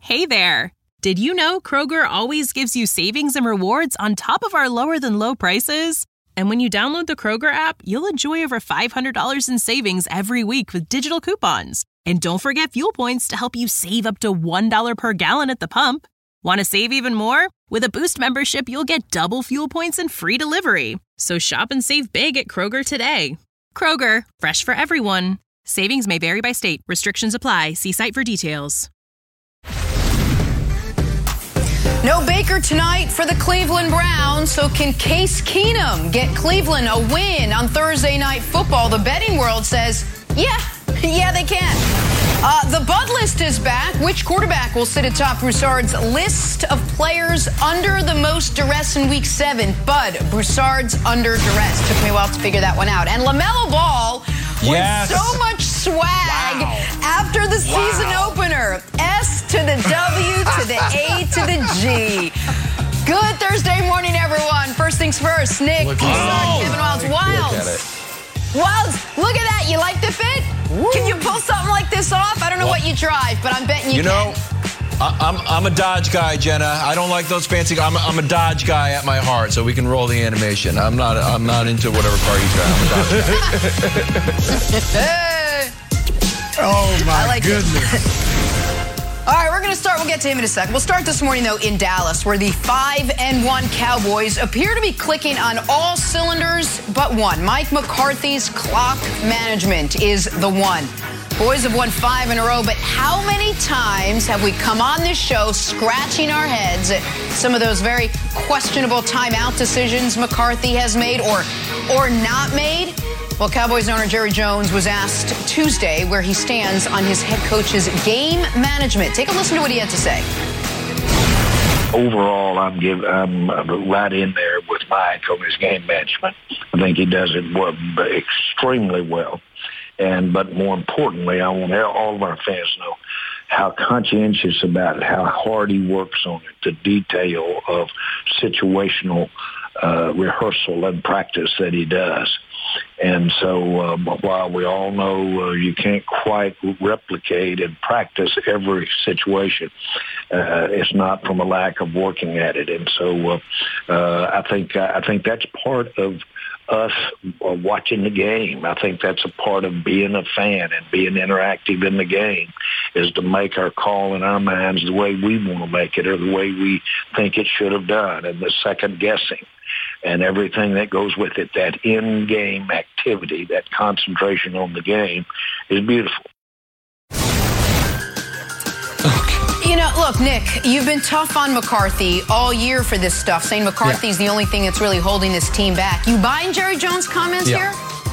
Hey there! Did you know Kroger always gives you savings and rewards on top of our lower-than-low prices? And when you download the Kroger app, you'll enjoy over $500 in savings every week with digital coupons. And don't forget fuel points to help you save up to $1 per gallon at the pump. Want to save even more? With a Boost membership, you'll get double fuel points and free delivery. So shop and save big at Kroger today. Kroger, fresh for everyone. Savings may vary by state. Restrictions apply. See site for details. No Baker tonight for the Cleveland Browns, so can Case Keenum get Cleveland a win on Thursday Night Football? The betting world says, yeah, they can. The Bud list is back. Which quarterback will sit atop Broussard's list of players under the most duress in Week 7? Bud, Broussard's under duress. Took me a while to figure that one out. And LaMelo Ball with so much swag after the season opener. S to the W to the A to the G. Good Thursday morning, everyone. First things first, Nick, Kevin Wilds. Wilds, look at that. You like the fit? Woo. Can you pull something like this off? I don't know what you drive, but I'm betting you can. I'm a Dodge guy, Jenna. I don't like those fancy. I'm a Dodge guy at my heart, so we can roll the animation. I'm not into whatever car you drive. I'm a Dodge guy. Oh my goodness. All right, we're going to start. We'll get to him in a second. We'll start this morning, though, in Dallas, where the 5-1 Cowboys appear to be clicking on all cylinders but one. Mike McCarthy's clock management is the one. Boys have won 5 in a row, but how many times have we come on this show scratching our heads at some of those very questionable timeout decisions McCarthy has made or not made? Well, Cowboys owner Jerry Jones was asked Tuesday where he stands on his head coach's game management. Take a listen to what he had to say. Overall, I'm right in there with Mike on his game management. I think he does it extremely well. But more importantly, I want all of our fans to know how conscientious about it, how hard he works on it, the detail of situational rehearsal and practice that he does. And so while we all know you can't quite replicate and practice every situation, it's not from a lack of working at it. And so I think that's part of us watching the game. I think that's a part of being a fan and being interactive in the game, is to make our call in our minds the way we want to make it or the way we think it should have done, and the second guessing and everything that goes with it. That in-game activity, that concentration on the game is beautiful. You know, look, Nick, you've been tough on McCarthy all year for this stuff, saying McCarthy's the only thing that's really holding this team back. You buying Jerry Jones' comments here?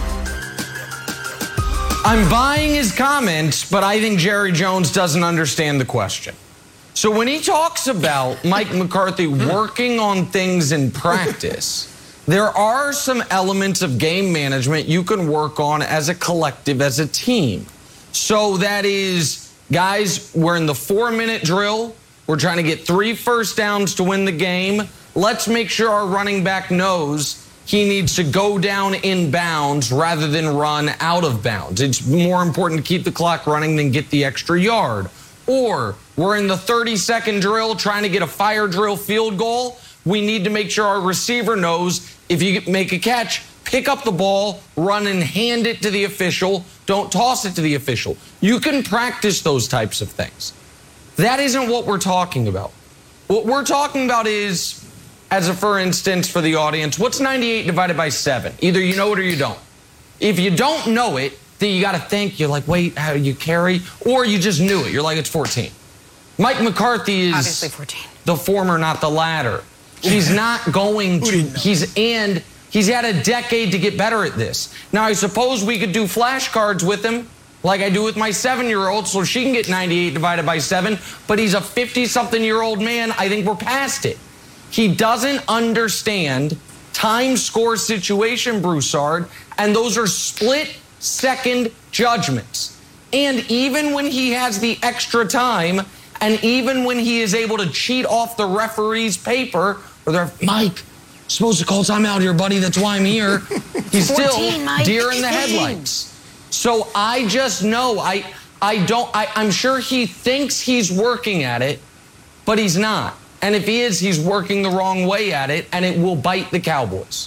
I'm buying his comments, but I think Jerry Jones doesn't understand the question. So when he talks about Mike McCarthy working on things in practice, there are some elements of game management you can work on as a collective, as a team. So that is, guys, we're in the 4-minute drill. We're trying to get 3 first downs to win the game. Let's make sure our running back knows he needs to go down in bounds rather than run out of bounds. It's more important to keep the clock running than get the extra yard. Or we're in the 30-second drill trying to get a fire drill field goal. We need to make sure our receiver knows if you make a catch, pick up the ball, run and hand it to the official. Don't toss it to the official. You can practice those types of things. That isn't what we're talking about. What we're talking about is, as a for instance for the audience, what's 98 divided by 7? Either you know it or you don't. If you don't know it, then you got to think. You're like, wait, how do you carry? Or you just knew it. You're like, it's 14. Mike McCarthy is obviously 14. The former, not the latter. He's not going to. He's had a decade to get better at this. Now, I suppose we could do flashcards with him, like I do with my 7-year-old, so she can get 98 divided by 7, but he's a 50-something-year-old man. I think we're past it. He doesn't understand time, score, situation, Broussard, and those are split-second judgments. And even when he has the extra time, and even when he is able to cheat off the referee's paper, or they're, Mike, supposed to call timeout here, buddy. That's why I'm here. He's 14, still Mike. Deer in the headlights. So I just know, I'm sure he thinks he's working at it, but he's not. And if he is, he's working the wrong way at it, and it will bite the Cowboys.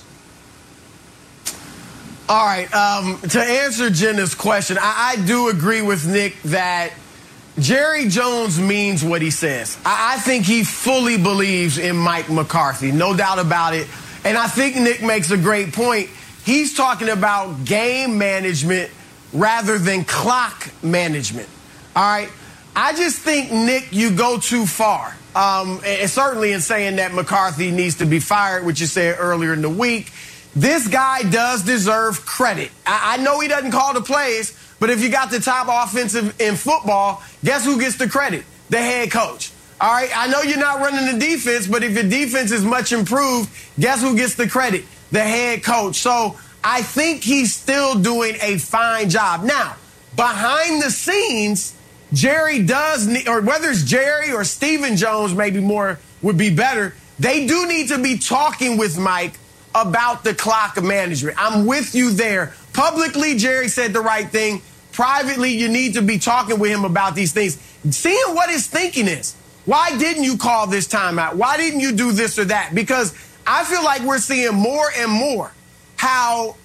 All right, to answer Jenna's question, I do agree with Nick that Jerry Jones means what he says. I think he fully believes in Mike McCarthy, no doubt about it. And I think Nick makes a great point. He's talking about game management rather than clock management. All right? I just think, Nick, you go too far. And certainly in saying that McCarthy needs to be fired, which you said earlier in the week. This guy does deserve credit. I know he doesn't call the plays, but if you got the top offensive in football, guess who gets the credit? The head coach. All right, I know you're not running the defense, but if your defense is much improved, guess who gets the credit? The head coach. So I think he's still doing a fine job. Now, behind the scenes, Jerry does need, or whether it's Jerry or Stephen Jones, maybe more would be better, they do need to be talking with Mike about the clock management. I'm with you there. Publicly, Jerry said the right thing. Privately, you need to be talking with him about these things, seeing what his thinking is. Why didn't you call this timeout? Why didn't you do this or that? Because I feel like we're seeing more and more how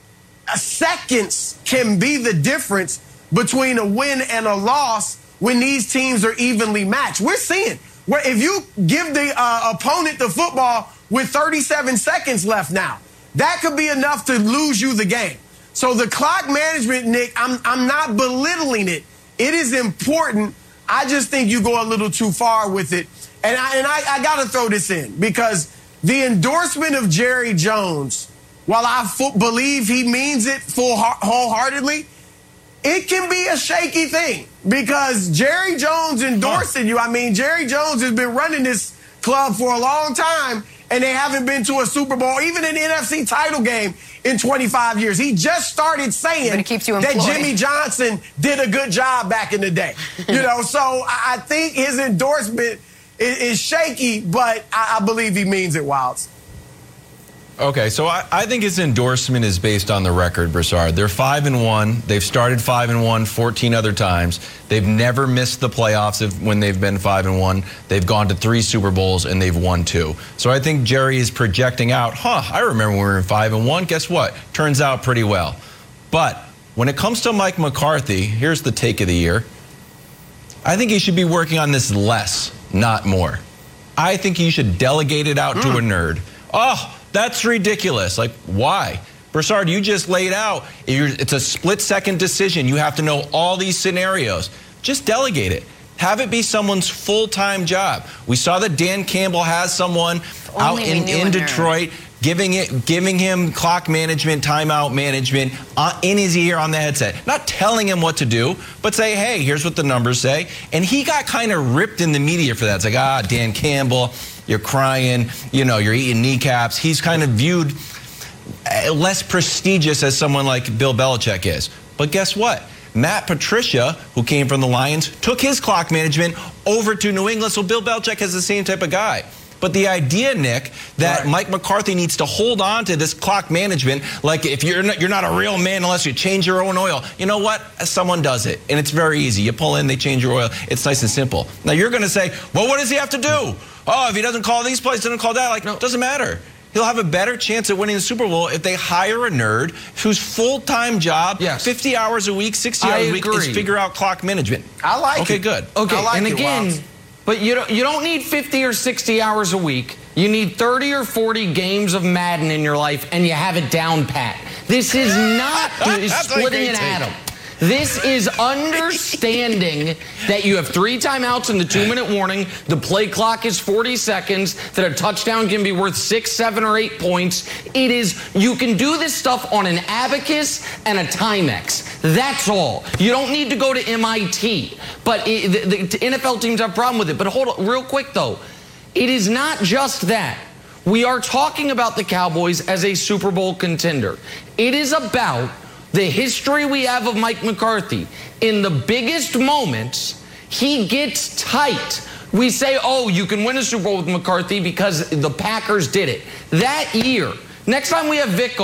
seconds can be the difference between a win and a loss when these teams are evenly matched. We're seeing where if you give the opponent the football with 37 seconds left now, that could be enough to lose you the game. So the clock management, Nick, I'm not belittling it. It is important. I just think you go a little too far with it. And I got to throw this in because the endorsement of Jerry Jones, while I believe he means it wholeheartedly, it can be a shaky thing because Jerry Jones endorsing you. I mean, Jerry Jones has been running this club for a long time, and they haven't been to a Super Bowl, even an NFC title game in 25 years. He just started saying that Jimmy Johnson did a good job back in the day. So I think his endorsement is shaky, but I believe he means it, Wilds. Okay, so I think his endorsement is based on the record, Broussard. They're 5-1. They've started 5-1 14 other times. They've never missed the playoffs when they've been 5-1. They've gone to 3 Super Bowls and they've won 2. So I think Jerry is projecting out, I remember when we were in 5-1. Guess what? Turns out pretty well. But when it comes to Mike McCarthy, here's the take of the year. I think he should be working on this less, not more. I think he should delegate it out to a nerd. That's ridiculous. Like, why? Broussard, you just laid out. It's a split-second decision. You have to know all these scenarios. Just delegate it. Have it be someone's full-time job. We saw that Dan Campbell has someone out in Detroit giving him clock management, timeout management in his ear on the headset. Not telling him what to do, but say, hey, here's what the numbers say. And he got kind of ripped in the media for that. It's like, Dan Campbell, you're crying, you're eating kneecaps. He's kind of viewed less prestigious as someone like Bill Belichick is. But guess what? Matt Patricia, who came from the Lions, took his clock management over to New England, so Bill Belichick is the same type of guy. But the idea, Nick, that Mike McCarthy needs to hold on to this clock management, like if you're not a real man unless you change your own oil. You know what? Someone does it, and it's very easy. You pull in, they change your oil. It's nice and simple. Now, you're going to say, well, what does he have to do? If he doesn't call these plays, doesn't call that. No, it doesn't matter. He'll have a better chance at winning the Super Bowl if they hire a nerd whose full-time job, 50 hours a week, 60 hours a week, is figure out clock management. I like it. Okay, good. Okay, and again, but you don't need 50 or 60 hours a week. You need 30 or 40 games of Madden in your life, and you have it down pat. This is not splitting an atom. This is understanding that you have 3 timeouts and the 2-minute warning. The play clock is 40 seconds, that a touchdown can be worth 6, 7, or 8 points. You can do this stuff on an abacus and a Timex. That's all. You don't need to go to MIT. But the NFL teams have a problem with it. But hold on, real quick, though. It is not just that. We are talking about the Cowboys as a Super Bowl contender. It is about the history we have of Mike McCarthy. In the biggest moments, he gets tight. We say, you can win a Super Bowl with McCarthy because the Packers did it. That year, next time we have Vic on,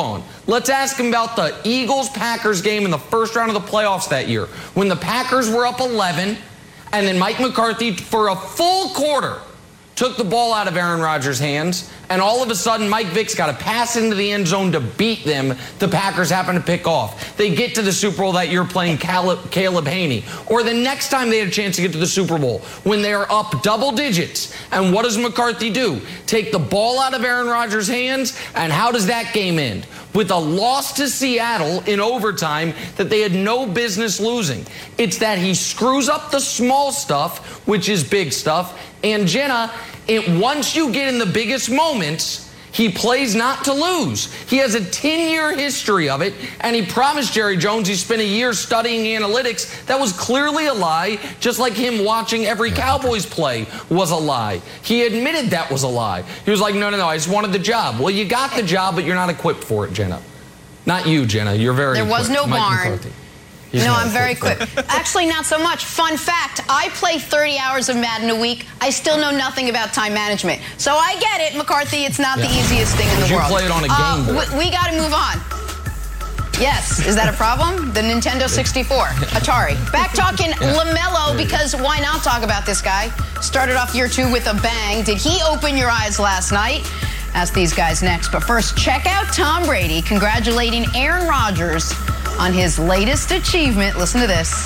Let's ask him about the Eagles-Packers game in the first round of the playoffs that year, when the Packers were up 11, and then Mike McCarthy, for a full quarter, took the ball out of Aaron Rodgers' hands, and all of a sudden Mike Vick's got a pass into the end zone to beat them. The Packers happen to pick off. They get to the Super Bowl that year playing Caleb Haney. Or the next time they had a chance to get to the Super Bowl, when they're up double digits. And what does McCarthy do? Take the ball out of Aaron Rodgers' hands, and how does that game end? With a loss to Seattle in overtime that they had no business losing. It's that he screws up the small stuff, which is big stuff. And Jenna, once you get in the biggest moments, he plays not to lose. He has a 10-year history of it, and he promised Jerry Jones he spent a year studying analytics. That was clearly a lie, just like him watching every Cowboys play was a lie. He admitted that was a lie. He was like, no, I just wanted the job. Well, you got the job, but you're not equipped for it, Jenna. Not you, Jenna. You're very There was no Mike barn. McCarthy. No, I'm very quick. Actually, not so much. Fun fact, I play 30 hours of Madden a week. I still know nothing about time management. So I get it, McCarthy. It's not the easiest thing in the world. You play it on a Game Boy. We got to move on. Yes. Is that a problem? The Nintendo 64. Atari. Back talking LaMelo, because why not talk about this guy? Started off year 2 with a bang. Did he open your eyes last night? Ask these guys next. But first, check out Tom Brady congratulating Aaron Rodgers on his latest achievement. Listen to this.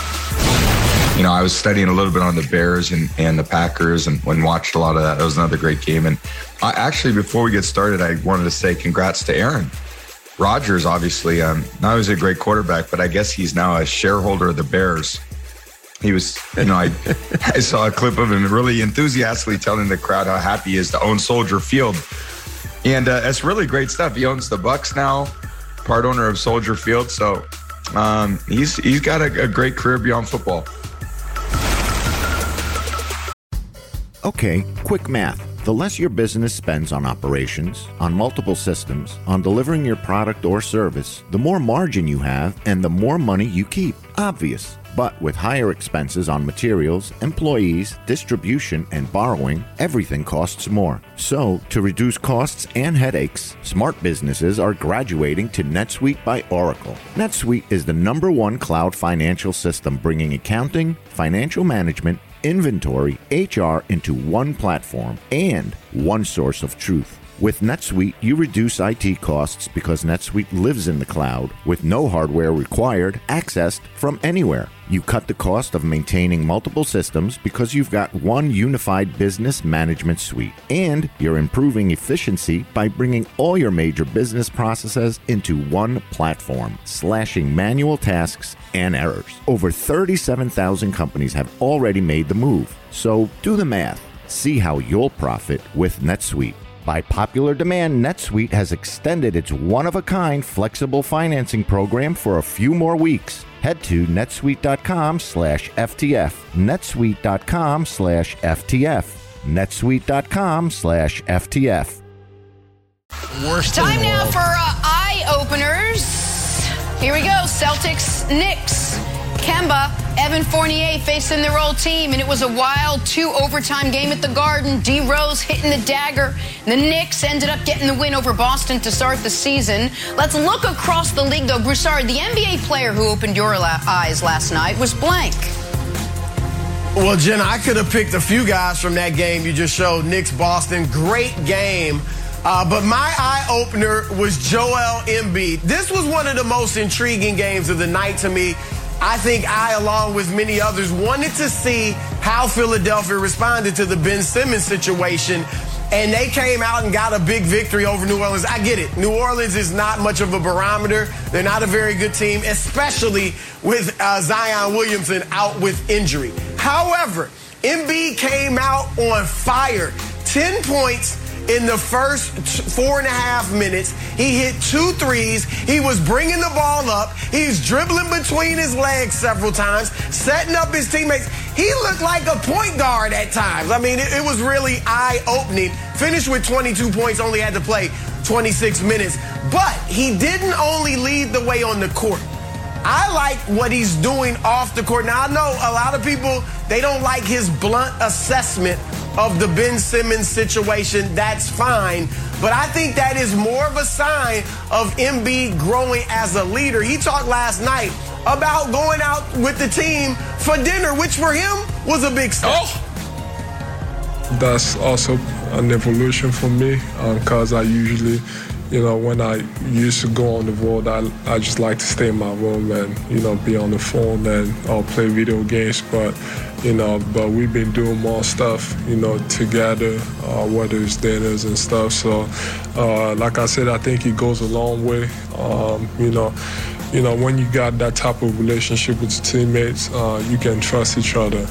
You know, I was studying a little bit on the Bears and the Packers and watched a lot of that. That was another great game. And actually, before we get started, I wanted to say congrats to Aaron Rodgers. Obviously, not only is he a great quarterback, but I guess he's now a shareholder of the Bears. He was, I saw a clip of him really enthusiastically telling the crowd how happy he is to own Soldier Field. And that's really great stuff. He owns the Bucs now, part owner of Soldier Field. So he's got a great career beyond football. Okay, quick math. The less your business spends on operations, on multiple systems, on delivering your product or service, the more margin you have and the more money you keep. Obvious. But with higher expenses on materials, employees, distribution, and borrowing, everything costs more. So, to reduce costs and headaches, smart businesses are graduating to NetSuite by Oracle. NetSuite is the #1 cloud financial system bringing accounting, financial management, inventory, HR into one platform and one source of truth. With NetSuite, you reduce IT costs because NetSuite lives in the cloud with no hardware required, accessed from anywhere. You cut the cost of maintaining multiple systems because you've got one unified business management suite. And you're improving efficiency by bringing all your major business processes into one platform, slashing manual tasks and errors. Over 37,000 companies have already made the move. So do the math. See how you'll profit with NetSuite. By popular demand, NetSuite has extended its one-of-a-kind flexible financing program for a few more weeks. Head to netsuite.com/FTF. netsuite.com/FTF. netsuite.com/FTF. Time now for eye-openers. Here we go. Celtics, Knicks. Kemba, Evan Fournier facing their old team, and it was a wild 2-overtime game at the Garden. D. Rose hitting the dagger. The Knicks ended up getting the win over Boston to start the season. Let's look across the league, though. Broussard, the NBA player who opened your eyes last night was blank. Well, Jenna, I could have picked a few guys from that game you just showed. Knicks-Boston, great game. But my eye-opener was Joel Embiid. This was one of the most intriguing games of the night to me. I think I, along with many others, wanted to see how Philadelphia responded to the Ben Simmons situation. And they came out and got a big victory over New Orleans. I get it. New Orleans is not much of a barometer. They're not a very good team, especially with Zion Williamson out with injury. However, Embiid came out on fire. 10 points in the first 4.5 minutes. He hit 2 threes. He was bringing the ball up. He's dribbling between his legs several times, setting up his teammates. He looked like a point guard at times. I mean, it was really eye-opening. Finished with 22 points, only had to play 26 minutes. But he didn't only lead the way on the court. I like what he's doing off the court. Now, I know a lot of people, they don't like his blunt assessment of the Ben Simmons situation. That's fine. But I think that is more of a sign of Embiid growing as a leader. He talked last night about going out with the team for dinner, which for him was a big step. Oh. That's also an evolution for me because I usually, when I used to go on the road, I just like to stay in my room and, be on the phone and play video games. But we've been doing more stuff, together, whether it's dinners and stuff. So, like I said, I think it goes a long way. When you got that type of relationship with your teammates, you can trust each other.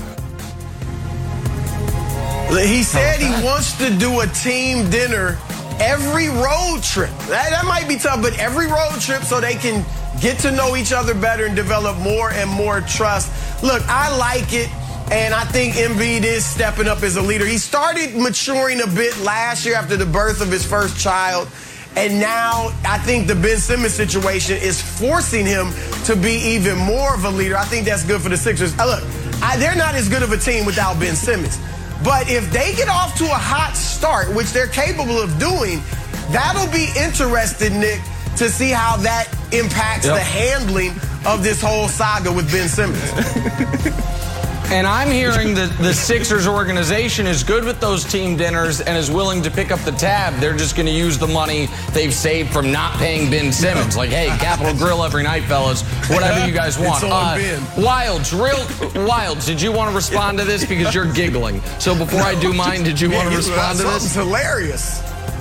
He said he wants to do a team dinner every road trip. That might be tough, but every road trip so they can get to know each other better and develop more and more trust. Look, I like it, and I think Embiid is stepping up as a leader. He started maturing a bit last year after the birth of his first child, and now I think the Ben Simmons situation is forcing him to be even more of a leader. I think that's good for the Sixers. Look, they're not as good of a team without Ben Simmons. But if they get off to a hot start, which they're capable of doing, that'll be interesting, Nick, to see how that impacts the handling of this whole saga with Ben Simmons. And I'm hearing that the Sixers organization is good with those team dinners and is willing to pick up the tab. They're just going to use the money they've saved from not paying Ben Simmons. Like, hey, Capitol Grill every night, fellas. Whatever you guys want. Wilds, did you want to respond to this? Because you're giggling. So before I do mine, did you want to respond to this? It's hilarious.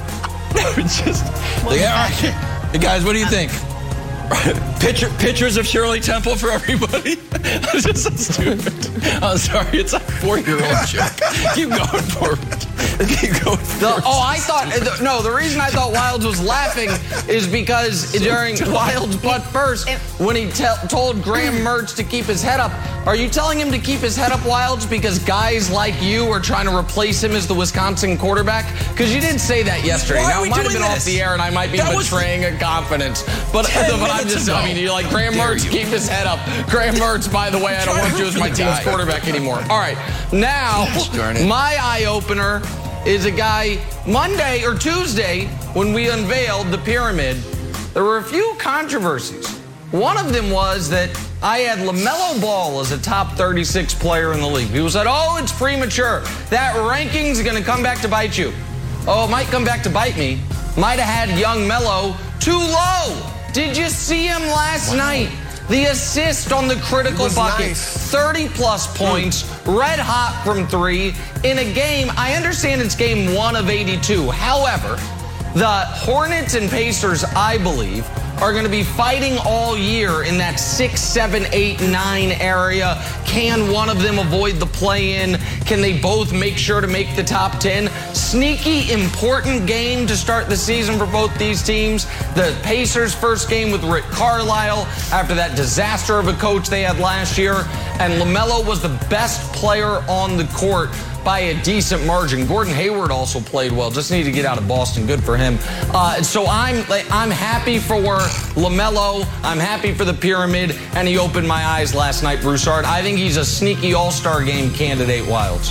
Hey, guys, what do you think? Pictures of Shirley Temple for everybody? This is so stupid. I'm sorry, it's a 4-year-old joke. Keep going for it. Keep going for it. The reason I thought Wilds was laughing is because during Wilds' butt first, when he told Graham Mertz to keep his head up, are you telling him to keep his head up, Wilds, because guys like you are trying to replace him as the Wisconsin quarterback? Because you did say that yesterday. Now, it might have been off the air, and I might be betraying a confidence. But you're like, Graham Mertz, keep his head up. Graham Mertz, by the way, I don't want you as my team's quarterback anymore. All right, now, my eye-opener is a guy, Monday or Tuesday, when we unveiled the pyramid, there were a few controversies. One of them was that I had LaMelo Ball as a top 36 player in the league. People said, it's premature. That ranking's going to come back to bite you. Oh, it might come back to bite me. Might have had young Melo too low. Did you see him last night? The assist on the critical bucket, nice. 30-plus points, red hot from 3 in a game. I understand it's game 1 of 82. However, the Hornets and Pacers, I believe, are going to be fighting all year in that 6, 7, 8, 9 area. Can one of them avoid the play-in? Can they both make sure to make the top 10? Sneaky, important game to start the season for both these teams. The Pacers' first game with Rick Carlisle after that disaster of a coach they had last year. And LaMelo was the best player on the court by a decent margin. Gordon Hayward also played well. Just need to get out of Boston. Good for him. So I'm happy for LaMelo. I'm happy for the pyramid, and he opened my eyes last night, Broussard. I think he's a sneaky all-star game candidate, Wilds.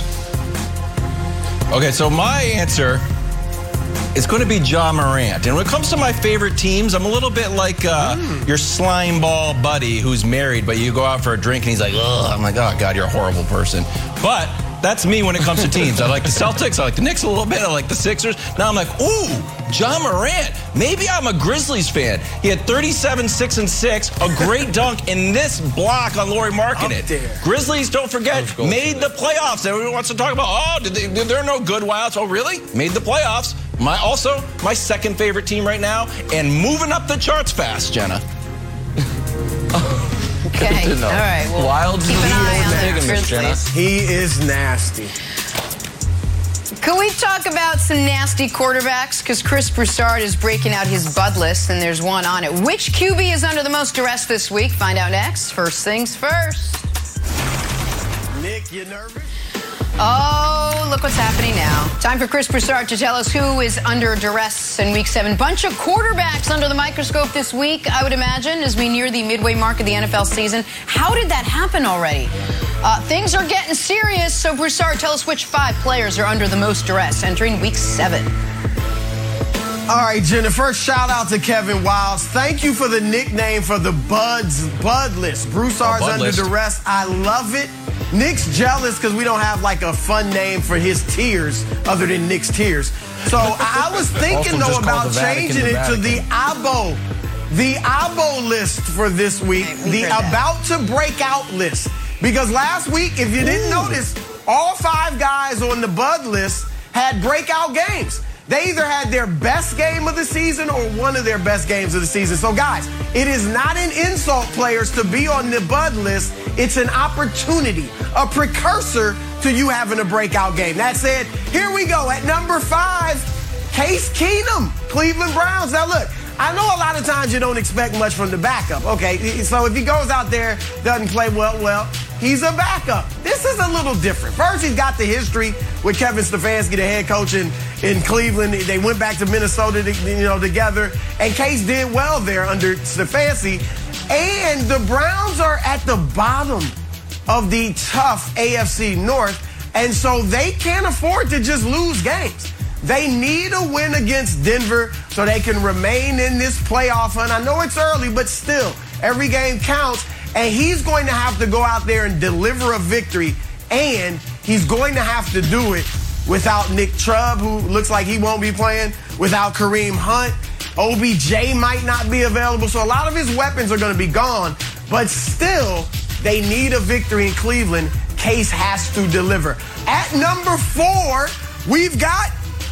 Okay, so my answer is going to be Ja Morant. And when it comes to my favorite teams, I'm a little bit like your slime ball buddy who's married, but you go out for a drink and he's like, ugh. I'm like, oh, God, you're a horrible person. But that's me when it comes to teams. I like the Celtics. I like the Knicks a little bit. I like the Sixers. Now I'm like, ooh, Ja Morant. Maybe I'm a Grizzlies fan. He had 37, 6, and 6, a great dunk in this block on Lauri Markkanen. Grizzlies, don't forget, made the playoffs. Everyone wants to talk about, they're no good Wilds. Oh, really? Made the playoffs. My second favorite team right now, and moving up the charts fast, Jenna. Okay, all right. Well, Wilds keep an eye on that, Grizzlies. He is nasty. Can we talk about some nasty quarterbacks? Because Chris Broussard is breaking out his Bud list, and there's one on it. Which QB is under the most duress this week? Find out next. First things first. Nick, you nervous? Oh, look what's happening now. Time for Chris Broussard to tell us who is under duress in Week 7. Bunch of quarterbacks under the microscope this week, I would imagine, as we near the midway mark of the NFL season. How did that happen already? Things are getting serious, so Broussard, tell us which 5 players are under the most duress entering Week 7. All right, Jenna, first shout out to Kevin Wilds. Thank you for the nickname for the Bud List. Broussard's Under Duress. I love it. Nick's jealous because we don't have like a fun name for his tiers other than Nick's tiers. So I was thinking, though, about changing it to the ABO. The ABO list for this week, the About to Break Out list. Because last week, if you didn't notice, all 5 guys on the Bud list had breakout games. They either had their best game of the season or one of their best games of the season. So, guys, it is not an insult, players, to be on the Bud list. It's an opportunity, a precursor to you having a breakout game. That said, here we go. At number 5, Case Keenum, Cleveland Browns. Now, look, I know a lot of times you don't expect much from the backup. Okay, so if he goes out there, doesn't play well, he's a backup. This is a little different. First, he's got the history with Kevin Stefanski, the head coach in Cleveland. They went back to Minnesota, together, and Case did well there under Stefanski. And the Browns are at the bottom of the tough AFC North, and so they can't afford to just lose games. They need a win against Denver so they can remain in this playoff hunt. I know it's early, but still, every game counts. And he's going to have to go out there and deliver a victory. And he's going to have to do it without Nick Chubb, who looks like he won't be playing, without Kareem Hunt. OBJ might not be available. So a lot of his weapons are going to be gone. But still, they need a victory in Cleveland. Case has to deliver. At number 4, we've got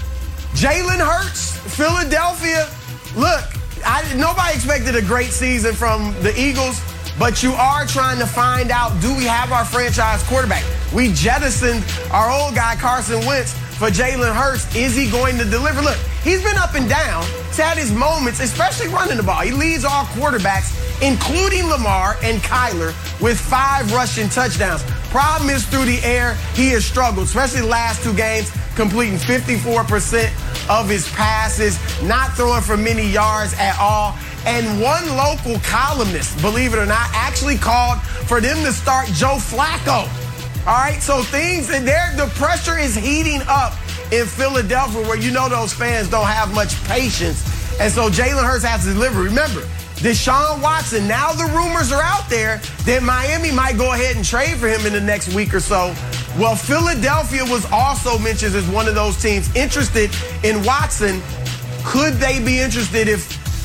Jalen Hurts, Philadelphia. Look, nobody expected a great season from the Eagles, but you are trying to find out, do we have our franchise quarterback? We jettisoned our old guy, Carson Wentz, for Jalen Hurts. Is he going to deliver? Look, he's been up and down. He's had his moments, especially running the ball. He leads all quarterbacks, including Lamar and Kyler, with 5 rushing touchdowns. Problem is, through the air, he has struggled, especially the last 2 games, completing 54% of his passes, not throwing for many yards at all. And one local columnist, believe it or not, actually called for them to start Joe Flacco. All right, so the pressure is heating up in Philadelphia, where those fans don't have much patience. And so Jalen Hurts has to deliver. Remember, Deshaun Watson, now the rumors are out there that Miami might go ahead and trade for him in the next week or so. Well, Philadelphia was also mentioned as one of those teams interested in Watson. Could they be interested if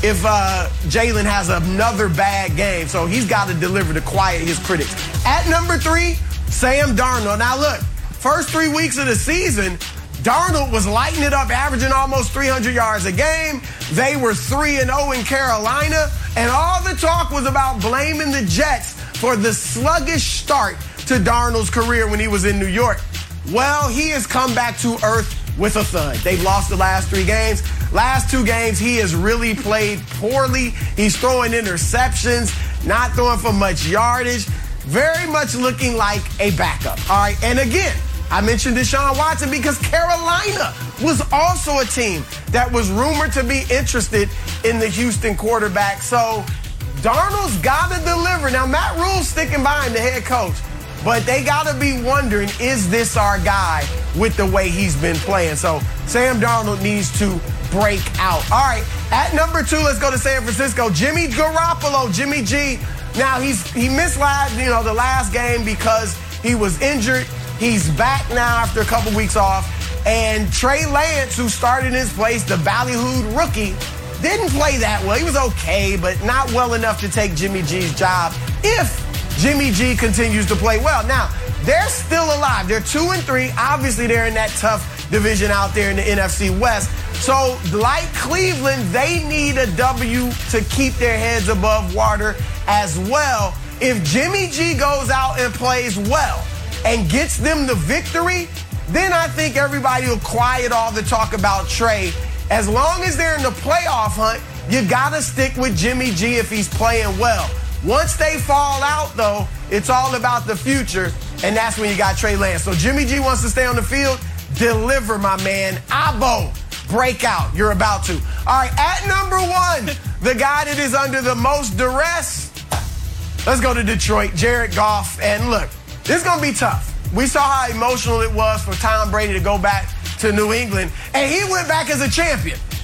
Jalen has another bad game? So he's got to deliver to quiet his critics. At number 3, Sam Darnold. Now, look, first 3 weeks of the season, Darnold was lighting it up, averaging almost 300 yards a game. They were 3-0 in Carolina, and all the talk was about blaming the Jets for the sluggish start to Darnold's career when he was in New York. Well, he has come back to earth with a thud. They've lost the last 3 games. Last 2 games, he has really played poorly. He's throwing interceptions, not throwing for much yardage, very much looking like a backup. All right, and again, I mentioned Deshaun Watson because Carolina was also a team that was rumored to be interested in the Houston quarterback. So Darnold's got to deliver. Now, Matt Rule's sticking by him, the head coach, but they got to be wondering, is this our guy with the way he's been playing? So Sam Darnold needs to break out. All right, at number 2, let's go to San Francisco. Jimmy Garoppolo, Jimmy G. Now, he missed the last game because he was injured. He's back now after a couple weeks off. And Trey Lance, who started in his place, the ballyhooed rookie, didn't play that well. He was okay, but not well enough to take Jimmy G's job if Jimmy G continues to play well. Now, they're still alive. They're 2-3. Obviously, they're in that tough division out there in the NFC West. So, like Cleveland, they need a W to keep their heads above water as well. If Jimmy G goes out and plays well and gets them the victory, then I think everybody will quiet all the talk about Trey. As long as they're in the playoff hunt, you got to stick with Jimmy G if he's playing well. Once they fall out, though, it's all about the future, and that's when you got Trey Lance. So Jimmy G wants to stay on the field. Deliver, my man. Abo, breakout. You're about to. All right, at number 1, the guy that is under the most duress, let's go to Detroit, Jared Goff. And look, this is going to be tough. We saw how emotional it was for Tom Brady to go back to New England, and he went back as a champion.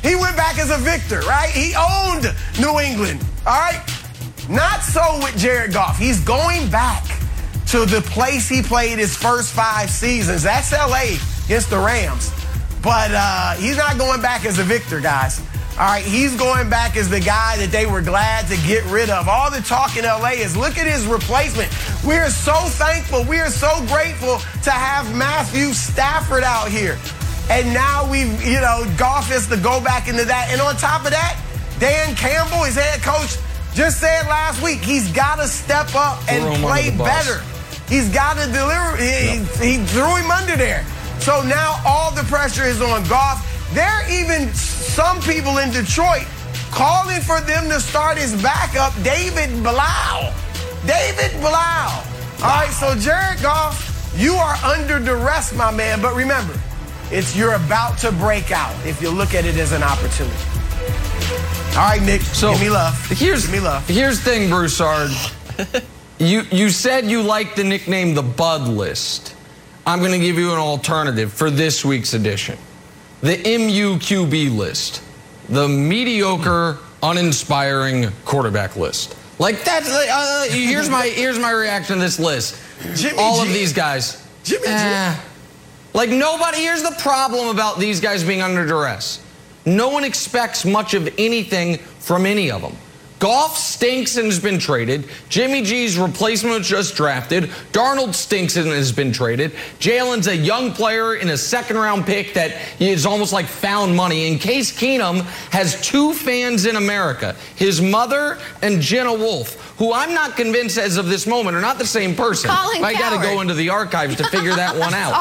He went back as a victor, right? He owned New England, all right? Not so with Jared Goff. He's going back to the place he played his first 5 seasons. That's L.A. against the Rams. But he's not going back as a victor, guys. All right, he's going back as the guy that they were glad to get rid of. All the talk in L.A. is look at his replacement. We are so thankful. We are so grateful to have Matthew Stafford out here. And now Goff has to go back into that. And on top of that, Dan Campbell, his head coach, just said last week, he's got to step up and play better. He's got to deliver. He threw him under there. So now all the pressure is on Goff. There are even some people in Detroit calling for them to start his backup, David Blau. David Blau. All right, so Jared Goff, you are under duress, my man. But remember, you're about to break out if you look at it as an opportunity. All right, Nick, give me love. Give me love. Here's the thing, Broussard. You said you like the nickname the Bud List. I'm going to give you an alternative for this week's edition. The MUQB list. The mediocre, uninspiring quarterback list. Like that. Here's my reaction to this list. All of these guys. Jimmy G. Like nobody. Here's the problem about these guys being under duress. No one expects much of anything from any of them. Goff stinks and has been traded. Jimmy G's replacement was just drafted. Darnold stinks and has been traded. Jalen's a young player in a second-round pick that is almost like found money. And Case Keenum has 2 fans in America, his mother and Jenna Wolfe, who I'm not convinced as of this moment are not the same person. I got to go into the archives to figure that one out.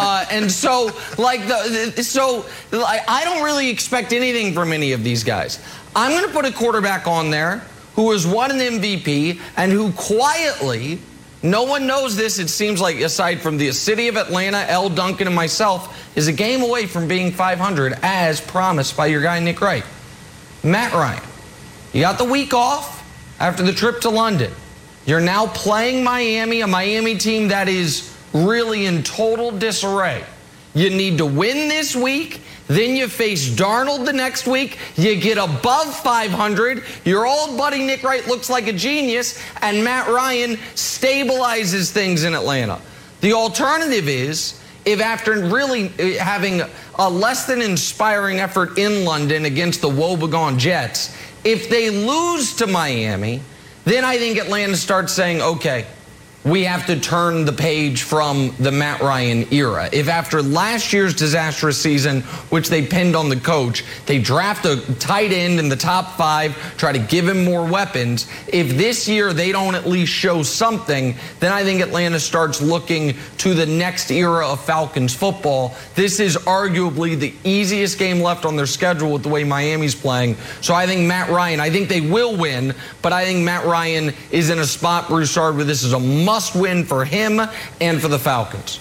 I don't really expect anything from any of these guys. I'm going to put a quarterback on there who has won an MVP and who quietly, no one knows this, it seems like, aside from the city of Atlanta, L. Duncan, and myself, is a game away from being 500 as promised by your guy Nick Wright. Matt Ryan, you got the week off after the trip to London. You're now playing Miami, a Miami team that is really in total disarray. You need to win this week. Then you face Darnold the next week. You get above 500. Your old buddy Nick Wright looks like a genius, and Matt Ryan stabilizes things in Atlanta. The alternative is, if after really having a less than inspiring effort in London against the woebegone Jets, if they lose to Miami, then I think Atlanta starts saying, okay, we have to turn the page from the Matt Ryan era. If after last year's disastrous season, which they pinned on the coach, they draft a tight end in the top 5, try to give him more weapons, if this year they don't at least show something, then I think Atlanta starts looking to the next era of Falcons football. This is arguably the easiest game left on their schedule with the way Miami's playing. So I think Matt Ryan, I think they will win, but I think Matt Ryan is in a spot, Broussard, where this is a must-win for him and for the Falcons.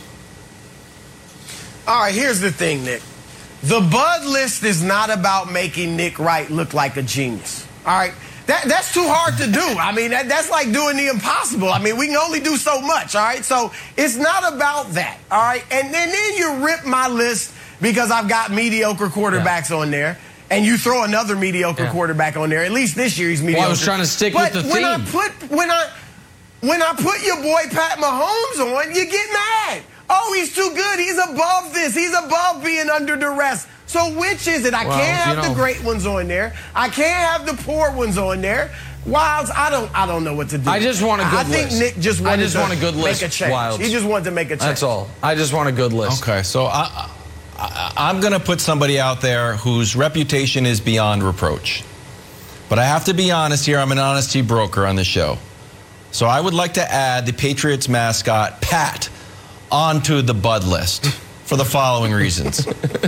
All right, here's the thing, Nick. The Bud List is not about making Nick Wright look like a genius. All right? That's too hard to do. I mean, that's like doing the impossible. I mean, we can only do so much, all right? So it's not about that, all right? And then you rip my list because I've got mediocre quarterbacks on there. And you throw another mediocre quarterback on there. At least this year he's mediocre. Well, I was trying to stick with the theme. When I put your boy Pat Mahomes on, you get mad. Oh, he's too good. He's above this. He's above being under duress. So which is it? I can't have the great ones on there. I can't have the poor ones on there. Wilds, I don't know what to do. I just want a good list. I think Nick just wanted to make a change. Wilds. He just wanted to make a change. That's all. I just want a good list. Okay, so I'm going to put somebody out there whose reputation is beyond reproach. But I have to be honest here. I'm an honesty broker on the show. So I would like to add the Patriots mascot, Pat, onto the Bud List for the following reasons.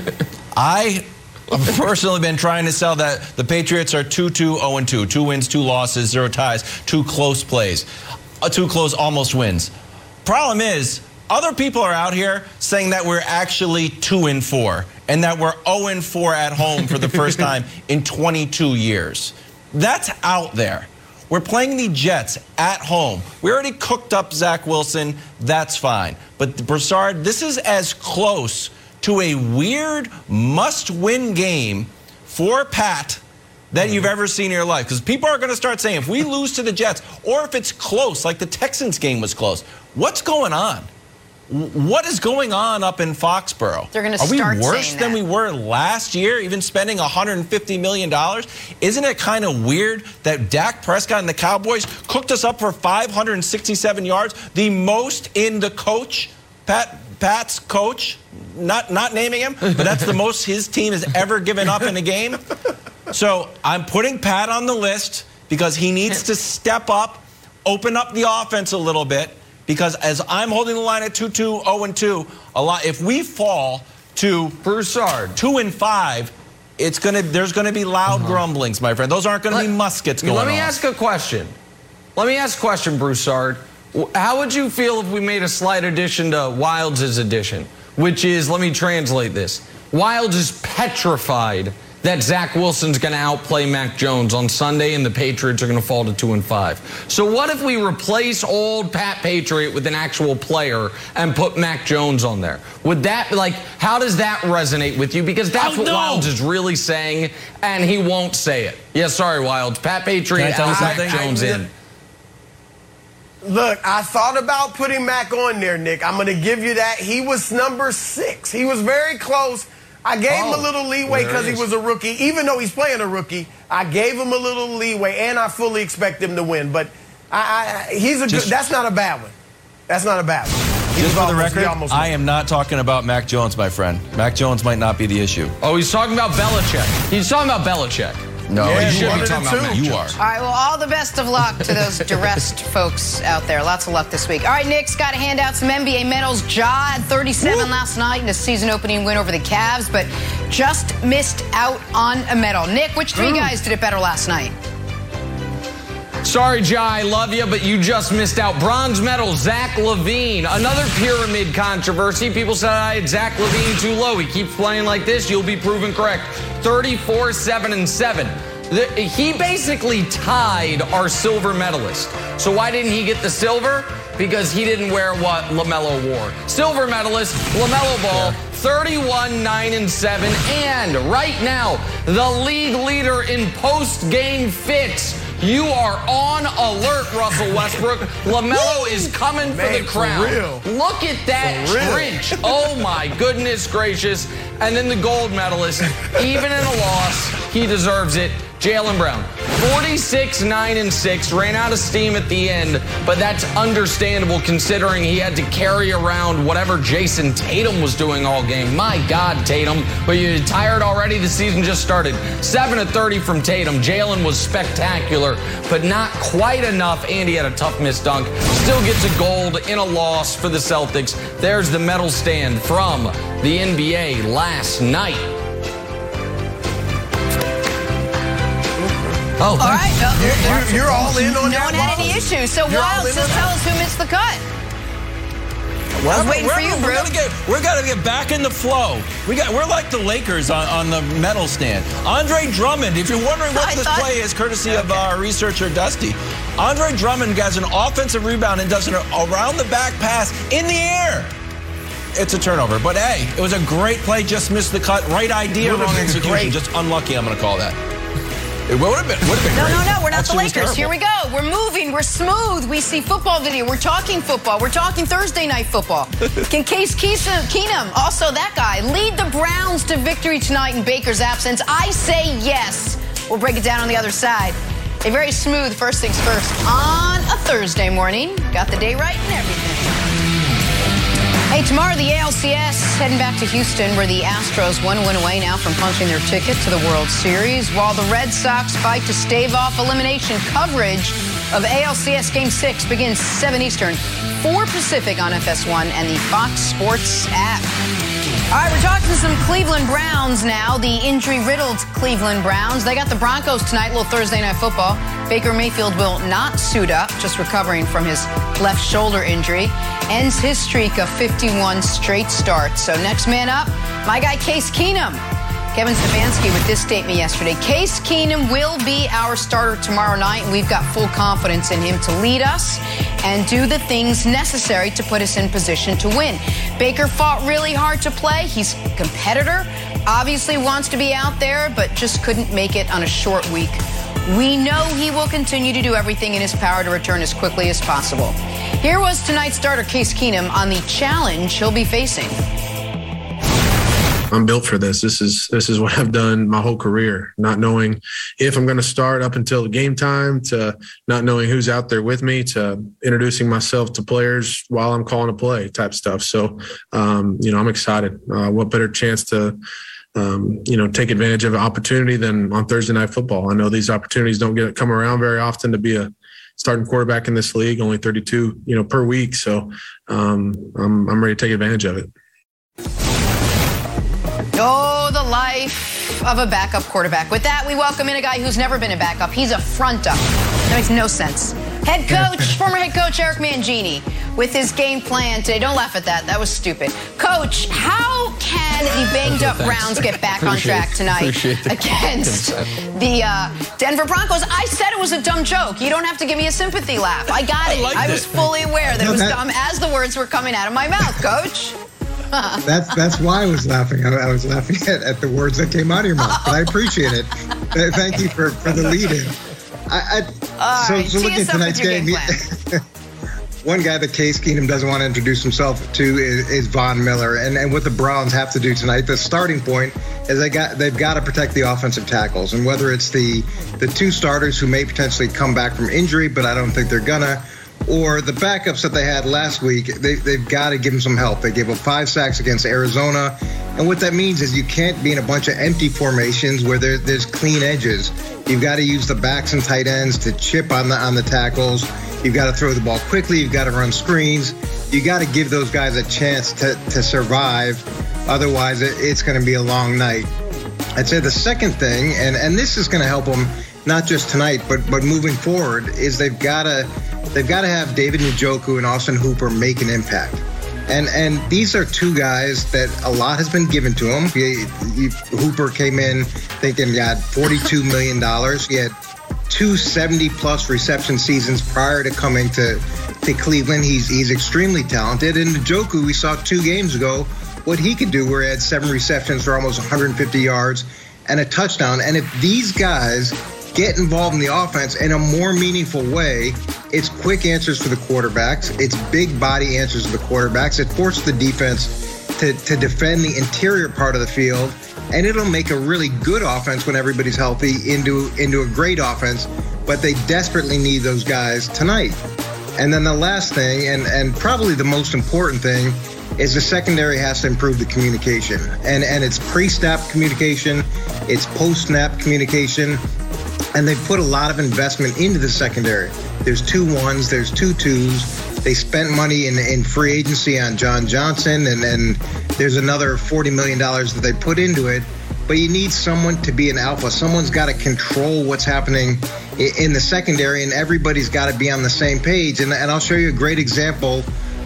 I have personally been trying to sell that the Patriots are 2-2-0-2. 2 wins, 2 losses, 0 ties, 2 close plays. 2 close almost wins. Problem is, other people are out here saying that we're actually 2-4 and that we're 0-4 at home for the first time in 22 years. That's out there. We're playing the Jets at home. We already cooked up Zach Wilson. That's fine. But, Broussard, this is as close to a weird must-win game for Pat that you've ever seen in your life. Because people are going to start saying, if we lose to the Jets, or if it's close, like the Texans game was close, what's going on? What is going on up in Foxborough? They're going to start Are we worse than we were last year, even spending $150 million? Isn't it kind of weird that Dak Prescott and the Cowboys cooked us up for 567 yards, the most in the coach, Pat's coach, not naming him, but that's the most his team has ever given up in a game? So I'm putting Pat on the list because he needs to step up, open up the offense a little bit. Because as I'm holding the line at 2-2, 0-2, if we fall to Broussard 2-5, there's gonna be loud grumblings, my friend. Those aren't gonna be muskets going on. Let me ask a question. Broussard. How would you feel if we made a slight addition to Wilds' addition? Which is, let me translate this. Wilds is petrified that Zach Wilson's going to outplay Mac Jones on Sunday and the Patriots are going to fall to 2-5. So what if we replace old Pat Patriot with an actual player and put Mac Jones on there? Would that, how does that resonate with you? Because that's what Wilds is really saying, and he won't say it. Yeah, sorry, Wilds. Pat Patriot and Mac Jones in. Look, I thought about putting Mac on there, Nick. I'm going to give you that. He was number 6. He was very close. I gave him a little leeway because he was a rookie. Even though he's playing a rookie, I gave him a little leeway, and I fully expect him to win. But that's not a bad one. That's not a bad one. Just for the record, I am not talking about Mac Jones, my friend. Mac Jones might not be the issue. Oh, he's talking about Belichick. He's talking about Belichick. No, you should be talking about Mac Jones. You are. All right, well, all the best of luck to those duressed folks out there. Lots of luck this week. All right, Nick's got to hand out some NBA medals. Ja had 37 last night in a season-opening win over the Cavs, but just missed out on a medal. Nick, which 3 guys did it better last night? Sorry, Ja, I love you, but you just missed out. Bronze medal, Zach LaVine. Another pyramid controversy. People said I had Zach LaVine too low. He keeps playing like this. You'll be proven correct. 34, 7, and 7. He basically tied our silver medalist. So why didn't he get the silver? Because he didn't wear what LaMelo wore. Silver medalist, LaMelo Ball, 31, 9, and 7. And right now, the league leader in post-game fits. You are on alert, Russell Westbrook. LaMelo is coming for the crown. Look at that trench. Oh, my goodness gracious. And then the gold medalist, even in a loss, he deserves it. Jaylen Brown, 46, 9, and 6, ran out of steam at the end, but that's understandable considering he had to carry around whatever Jason Tatum was doing all game. My God, Tatum, but you're tired already? The season just started. 7 of 30 from Tatum. Jaylen was spectacular, but not quite enough, and he had a tough missed dunk. Still gets a gold in a loss for the Celtics. There's the medal stand from the NBA last night. Oh, all right. You're all in on that. No one had any issues. So Wilds, just tell us who missed the cut. I was waiting for you, Brew. We're got to get back in the flow. We're like the Lakers on the medal stand. Andre Drummond, if you're wondering what this play is, courtesy of our researcher, Dusty. Andre Drummond has an offensive rebound and does an around-the-back pass in the air. It's a turnover. But, hey, it was a great play. Just missed the cut. Right idea, wrong execution. Just unlucky, I'm going to call that. It would have been great. No, we're not the Lakers. Here we go. We're moving. We're smooth. We see football video. We're talking football. We're talking Thursday night football. Can Case Keenum, also that guy, lead the Browns to victory tonight in Baker's absence? I say yes. We'll break it down on the other side. A very smooth first things first on a Thursday morning. Got the day right and everything. Hey, tomorrow the ALCS heading back to Houston, where the Astros 1 win away now from punching their ticket to the World Series, while the Red Sox fight to stave off elimination. Coverage of ALCS Game 6 begins 7 Eastern, 4 Pacific on FS1 and the Fox Sports app. All right, we're talking to some Cleveland Browns now, the injury-riddled Cleveland Browns. They got the Broncos tonight, little Thursday night football. Baker Mayfield will not suit up, just recovering from his left shoulder injury. Ends his streak of 51 straight starts. So next man up, my guy Case Keenum. Kevin Stefanski with this statement yesterday. Case Keenum will be our starter tomorrow night, and we've got full confidence in him to lead us and do the things necessary to put us in position to win. Baker fought really hard to play. He's a competitor, obviously wants to be out there, but just couldn't make it on a short week. We know he will continue to do everything in his power to return as quickly as possible. Here was tonight's starter, Case Keenum, on the challenge he'll be facing. I'm built for this. This is what I've done my whole career, not knowing if I'm going to start up until the game time, to not knowing who's out there with me, to introducing myself to players while I'm calling a play type stuff. So, I'm excited. What better chance to, take advantage of an opportunity than on Thursday Night Football. I know these opportunities don't come around very often to be a starting quarterback in this league, only 32, per week. So I'm ready to take advantage of it. Oh, the life of a backup quarterback. With that, we welcome in a guy who's never been a backup. He's a front-up. That makes no sense. Head coach, former head coach Eric Mangini, with his game plan today. Don't laugh at that. That was stupid. Coach, how can the banged-up Browns get back on track tonight against the Denver Broncos? I said it was a dumb joke. You don't have to give me a sympathy laugh. I got it. I was fully aware that it was dumb as the words were coming out of my mouth, Coach. That's why I was laughing. I was laughing at the words that came out of your mouth. But I appreciate it. Thank you for the lead-in. So looking at tonight's game, one guy that Case Keenum doesn't want to introduce himself to is Von Miller. And what the Browns have to do tonight, the starting point is they've got to protect the offensive tackles. And whether it's the two starters who may potentially come back from injury, but I don't think they're gonna, or the backups that they had last week, they've got to give them some help. They gave up 5 sacks against Arizona. And what that means is you can't be in a bunch of empty formations where there's clean edges. You've got to use the backs and tight ends to chip on the tackles. You've got to throw the ball quickly. You've got to run screens. You got to give those guys a chance to survive. Otherwise, it's going to be a long night. I'd say the second thing, and this is going to help them not just tonight, but moving forward, is they've got to have David Njoku and Austin Hooper make an impact. And these are two guys that a lot has been given to him. Hooper came in thinking he had $42 million. He had 2 70-plus reception seasons prior to coming to Cleveland. He's extremely talented. And Njoku, we saw 2 games ago what he could do, where he had 7 receptions for almost 150 yards and a touchdown. And if these guys get involved in the offense in a more meaningful way, it's quick answers for the quarterbacks. It's big body answers for the quarterbacks. It forces the defense to defend the interior part of the field, and it'll make a really good offense when everybody's healthy into a great offense. But they desperately need those guys tonight. And then the last thing, and probably the most important thing, is the secondary has to improve the communication. And it's pre-snap communication, it's post-snap communication, and they've put a lot of investment into the secondary. There's 2 1s, there's 2 2s. They spent money in free agency on John Johnson, and there's another $40 million that they put into it. But you need someone to be an alpha. Someone's got to control what's happening in the secondary, and everybody's got to be on the same page. And I'll show you a great example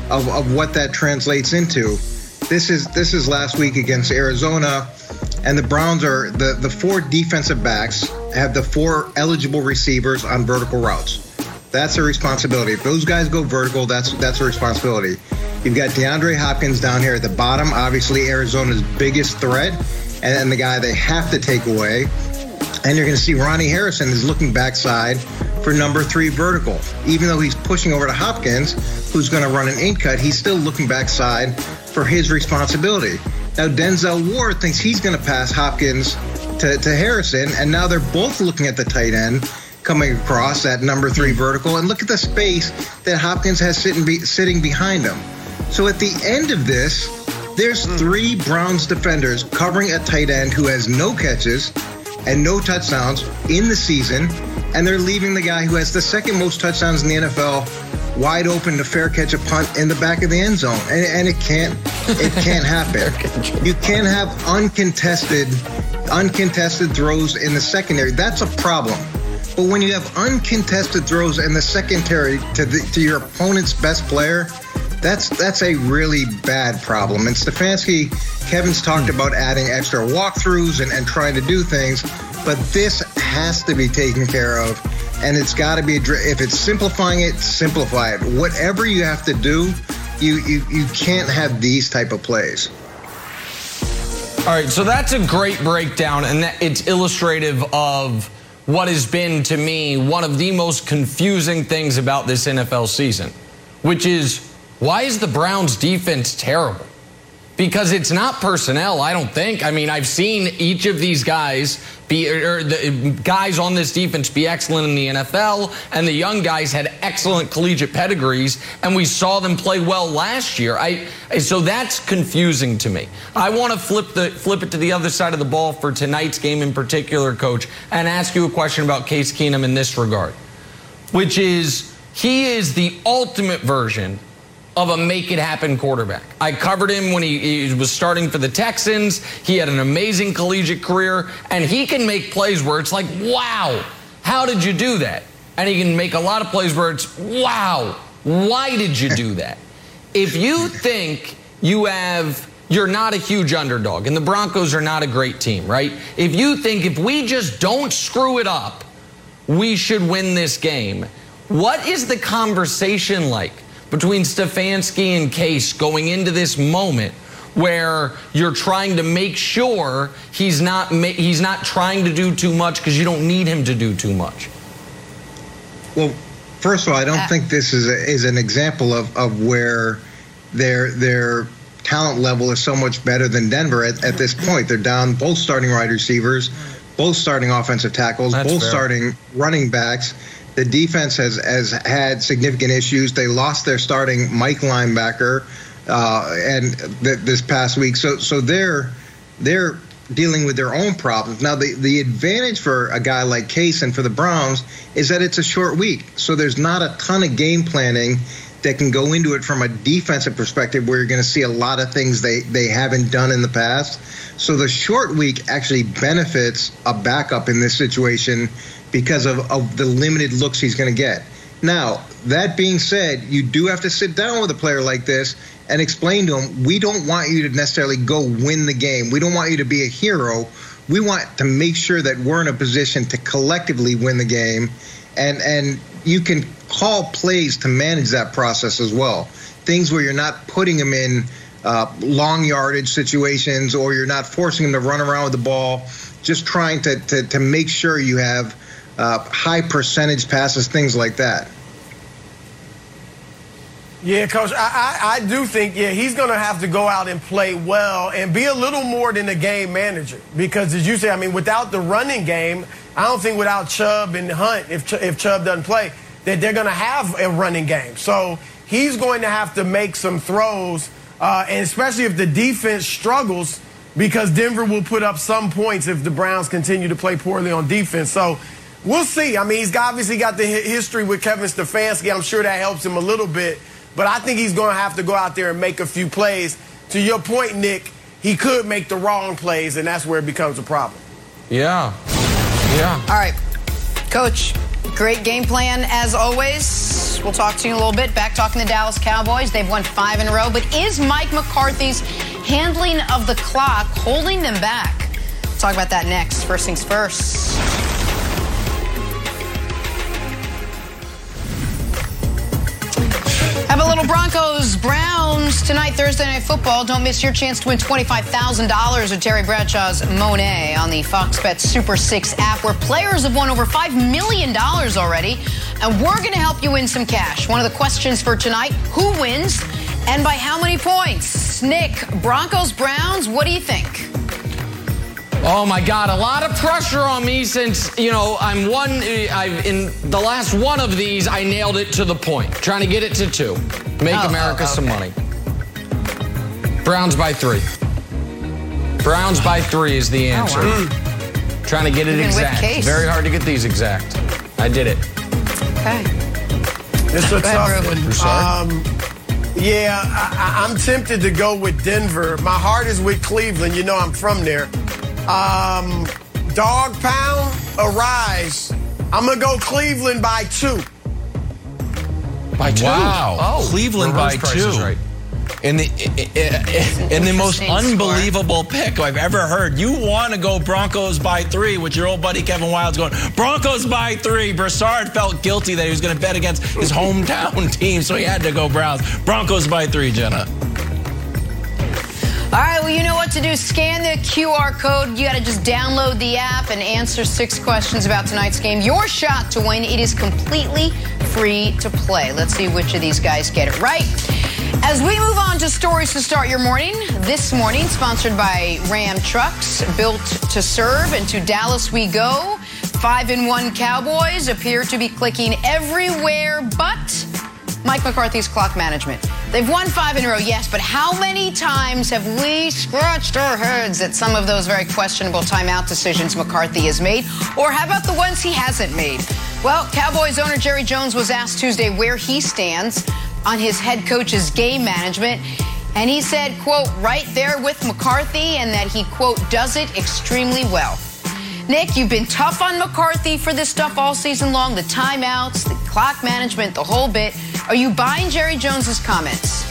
of what that translates into. This is last week against Arizona, and the Browns are the 4 defensive backs have the 4 eligible receivers on vertical routes. That's a responsibility. If those guys go vertical, that's a responsibility. You've got DeAndre Hopkins down here at the bottom, obviously Arizona's biggest threat, and the guy they have to take away. And you're going to see Ronnie Harrison is looking backside for number 3 vertical. Even though he's pushing over to Hopkins, who's going to run an in cut, he's still looking backside for his responsibility. Now, Denzel Ward thinks he's going to pass Hopkins to Harrison, and now they're both looking at the tight end coming across that number 3 vertical. And look at the space that Hopkins has sitting behind him. So at the end of this, there's 3 Browns defenders covering a tight end who has no catches and no touchdowns in the season, and they're leaving the guy who has the 2nd most touchdowns in the NFL wide open to fair catch a punt in the back of the end zone. And it can't happen. You can't have uncontested throws in the secondary. That's a problem. But when you have uncontested throws in the secondary to your opponent's best player, That's a really bad problem. And Stefanski, Kevin's talked about adding extra walkthroughs and trying to do things, but this has to be taken care of. And it's got to be, if it's simplifying it, simplify it. Whatever you have to do, you can't have these type of plays. All right, so that's a great breakdown, and it's illustrative of what has been, to me, one of the most confusing things about this NFL season, which is, why is the Browns defense terrible? Because it's not personnel, I don't think. I mean, I've seen each of these guys the guys on this defense be excellent in the NFL, and the young guys had excellent collegiate pedigrees, and we saw them play well last year. So that's confusing to me. I want to flip it to the other side of the ball for tonight's game in particular, Coach, and ask you a question about Case Keenum in this regard, which is, he is the ultimate version of a make-it-happen quarterback. I covered him when he was starting for the Texans. He had an amazing collegiate career, and he can make plays where it's like, wow, how did you do that? And he can make a lot of plays where it's, wow, why did you do that? If you think you're not a huge underdog, and the Broncos are not a great team, right? If you think if we just don't screw it up, we should win this game, what is the conversation like between Stefanski and Case going into this moment where you're trying to make sure he's not trying to do too much because you don't need him to do too much? Well, first of all, I don't think this is an example of where their talent level is so much better than Denver at this point. They're down both starting wide receivers, both starting offensive tackles, both starting running backs. The defense has had significant issues. They lost their starting Mike linebacker this past week. So they're dealing with their own problems. Now, the advantage for a guy like Case and for the Browns is that it's a short week. So there's not a ton of game planning that can go into it from a defensive perspective where you're going to see a lot of things they haven't done in the past. So the short week actually benefits a backup in this situation because of the limited looks he's going to get. Now, that being said, you do have to sit down with a player like this and explain to him, we don't want you to necessarily go win the game. We don't want you to be a hero. We want to make sure that we're in a position to collectively win the game. And you can call plays to manage that process as well. Things where you're not putting them in long yardage situations, or you're not forcing them to run around with the ball, just trying to make sure you have high percentage passes, things like that. Yeah, Coach, I do think, he's going to have to go out and play well and be a little more than a game manager. Because, as you say, I mean, without the running game, I don't think without Chubb and Hunt, if Chubb doesn't play, that they're going to have a running game. So he's going to have to make some throws, and especially if the defense struggles, because Denver will put up some points if the Browns continue to play poorly on defense. So we'll see. I mean, he's obviously got the history with Kevin Stefanski. I'm sure that helps him a little bit. But I think he's going to have to go out there and make a few plays. To your point, Nick, he could make the wrong plays, and that's where it becomes a problem. Yeah. All right. Coach, great game plan as always. We'll talk to you in a little bit. Back talking the Dallas Cowboys. They've won 5 in a row. But is Mike McCarthy's handling of the clock holding them back? We'll talk about that next. First things first. Have a little Broncos-Browns tonight, Thursday Night Football. Don't miss your chance to win $25,000 with Terry Bradshaw's Monet on the Fox Bet Super 6 app, where players have won over $5 million already. And we're going to help you win some cash. One of the questions for tonight, who wins and by how many points? Nick, Broncos-Browns, what do you think? Oh, my God, a lot of pressure on me since, in the last one of these, I nailed it to the point. Trying to get it to 2. Make America some money. Browns by 3. Browns by 3 is the answer. Oh, wow. Trying to get it exact. Very hard to get these exact. I did it. Okay. It's a tough one. I'm tempted to go with Denver. My heart is with Cleveland. You know I'm from there. Dog pound, arise. I'm going to go Cleveland by 2. By 2. Wow. Oh, Cleveland by 2. Right. In the most unbelievable pick I've ever heard. You want to go Broncos by 3 with your old buddy Kevin Wildes going, Broncos by 3. Broussard felt guilty that he was going to bet against his hometown team, so he had to go Browns. Broncos by 3, Jenna. All right, well, you know what to do. Scan the QR code. You got to just download the app and answer 6 questions about tonight's game. Your shot to win. It is completely free to play. Let's see which of these guys get it right. As we move on to stories to start your morning, this morning, sponsored by Ram Trucks, built to serve, and to Dallas we go. 5-1 Cowboys appear to be clicking everywhere but Mike McCarthy's clock management. They've won 5 in a row, yes, but how many times have we scratched our heads at some of those very questionable timeout decisions McCarthy has made? Or how about the ones he hasn't made? Well, Cowboys owner Jerry Jones was asked Tuesday where he stands on his head coach's game management. And he said, quote, right there with McCarthy, and that he, quote, does it extremely well. Nick, you've been tough on McCarthy for this stuff all season long, the timeouts, the clock management, the whole bit. Are you buying Jerry Jones's comments?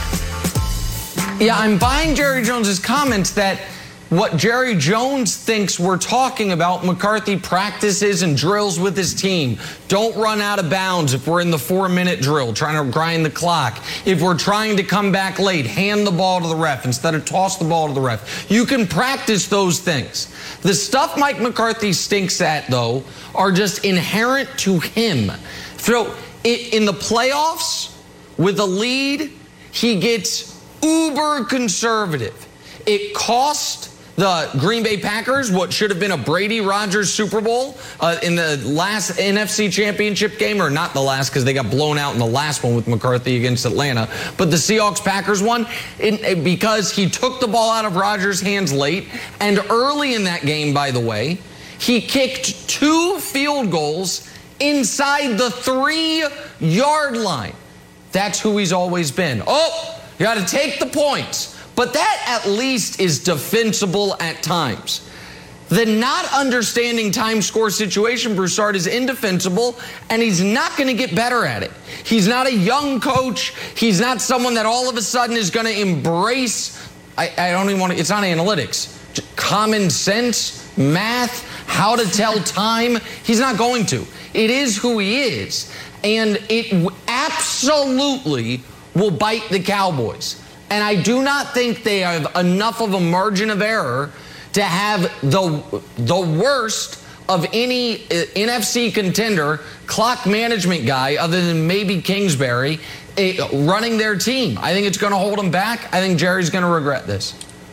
Yeah, I'm buying Jerry Jones's comments that what Jerry Jones thinks we're talking about, McCarthy practices and drills with his team. Don't run out of bounds if we're in the 4-minute drill, trying to grind the clock. If we're trying to come back late, hand the ball to the ref instead of toss the ball to the ref. You can practice those things. The stuff Mike McCarthy stinks at, though, are just inherent to him. So in the playoffs, with a lead, he gets uber conservative. It cost the Green Bay Packers what should have been a Brady Rodgers Super Bowl in the last NFC Championship game, or not the last because they got blown out in the last one with McCarthy against Atlanta, but the Seahawks-Packers one, because he took the ball out of Rodgers' hands late, and early in that game, by the way, he kicked 2 field goals inside the 3-yard line. That's who he's always been. Oh, you got to take the points. But that at least is defensible at times. The not understanding time score situation, Broussard, is indefensible, and he's not going to get better at it. He's not a young coach. He's not someone that all of a sudden is going to embrace, I don't even want to, it's not analytics, common sense, math, how to tell time. He's not going to. It is who he is. And it absolutely will bite the Cowboys. And I do not think they have enough of a margin of error to have the worst of any NFC contender clock management guy other than maybe Kingsbury running their team. I think it's going to hold them back. I think Jerry's going to regret this.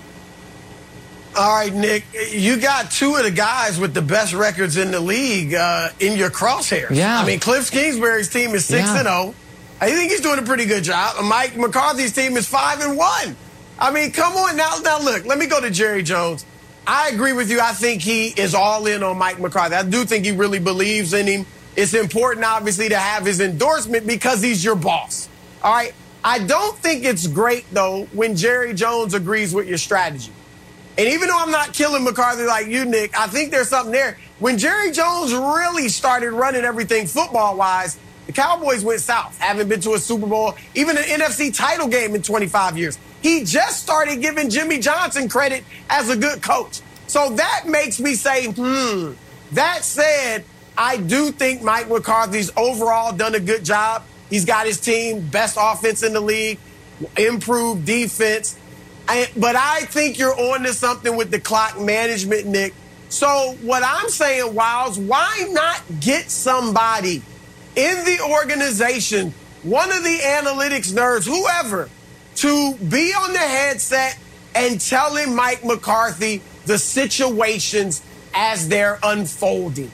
All right, Nick, you got 2 of the guys with the best records in the league in your crosshairs. Yeah. I mean, Cliff Kingsbury's team is 6-0. I think he's doing a pretty good job. Mike McCarthy's team is 5-1. I mean, come on now. Now, look, let me go to Jerry Jones. I agree with you. I think he is all in on Mike McCarthy. I do think he really believes in him. It's important, obviously, to have his endorsement because he's your boss. All right. I don't think it's great, though, when Jerry Jones agrees with your strategy. And even though I'm not killing McCarthy like you, Nick, I think there's something there. When Jerry Jones really started running everything football-wise, the Cowboys went south, haven't been to a Super Bowl, even an NFC title game in 25 years. He just started giving Jimmy Johnson credit as a good coach. So that makes me say, That said, I do think Mike McCarthy's overall done a good job. He's got his team, best offense in the league, improved defense. But I think you're on to something with the clock management, Nick. So what I'm saying, Wiles, why not get somebody in the organization, one of the analytics nerds, whoever, to be on the headset and telling Mike McCarthy the situations as they're unfolding?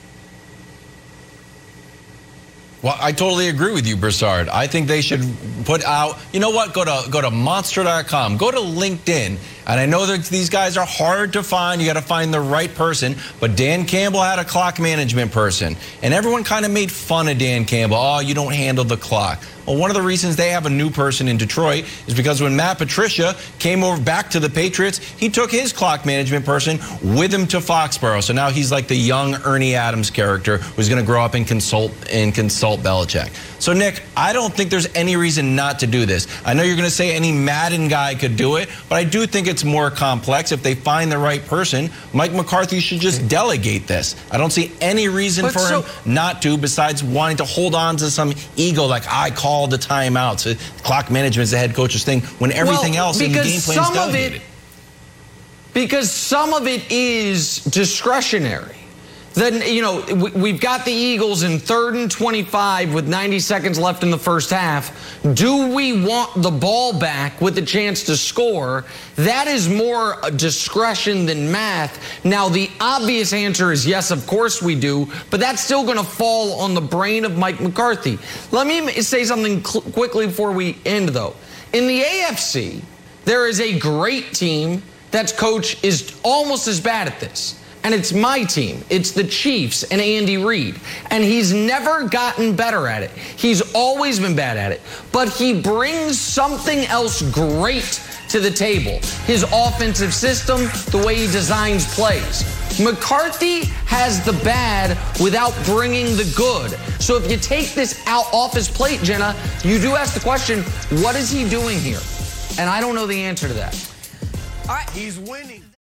Well, I totally agree with you, Broussard. I think they should put out, you know what, go to monster.com, go to LinkedIn. And I know that these guys are hard to find. You got to find the right person. But Dan Campbell had a clock management person. And everyone kind of made fun of Dan Campbell. Oh, you don't handle the clock. Well, one of the reasons they have a new person in Detroit is because when Matt Patricia came over back to the Patriots, he took his clock management person with him to Foxborough. So now he's like the young Ernie Adams character who's going to grow up and consult Belichick. So, Nick, I don't think there's any reason not to do this. I know you're going to say any Madden guy could do it, but I do think it's more complex. If they find the right person, Mike McCarthy should just delegate this. I don't see any reason for him not to, besides wanting to hold on to some ego like I called the timeouts. Clock management is the head coach's thing when everything else in the game plan is delegated. Because some of it is discretionary. Then, you know, we've got the Eagles in 3rd and 25 with 90 seconds left in the first half. Do we want the ball back with a chance to score? That is more discretion than math. Now, the obvious answer is yes, of course we do, but that's still going to fall on the brain of Mike McCarthy. Let me say something quickly before we end, though. In the AFC, there is a great team that's coach is almost as bad at this. And it's my team. It's the Chiefs and Andy Reid. And he's never gotten better at it. He's always been bad at it. But he brings something else great to the table. His offensive system, the way he designs plays. McCarthy has the bad without bringing the good. So if you take this out off his plate, Jenna, you do ask the question, what is he doing here? And I don't know the answer to that. All right. He's winning.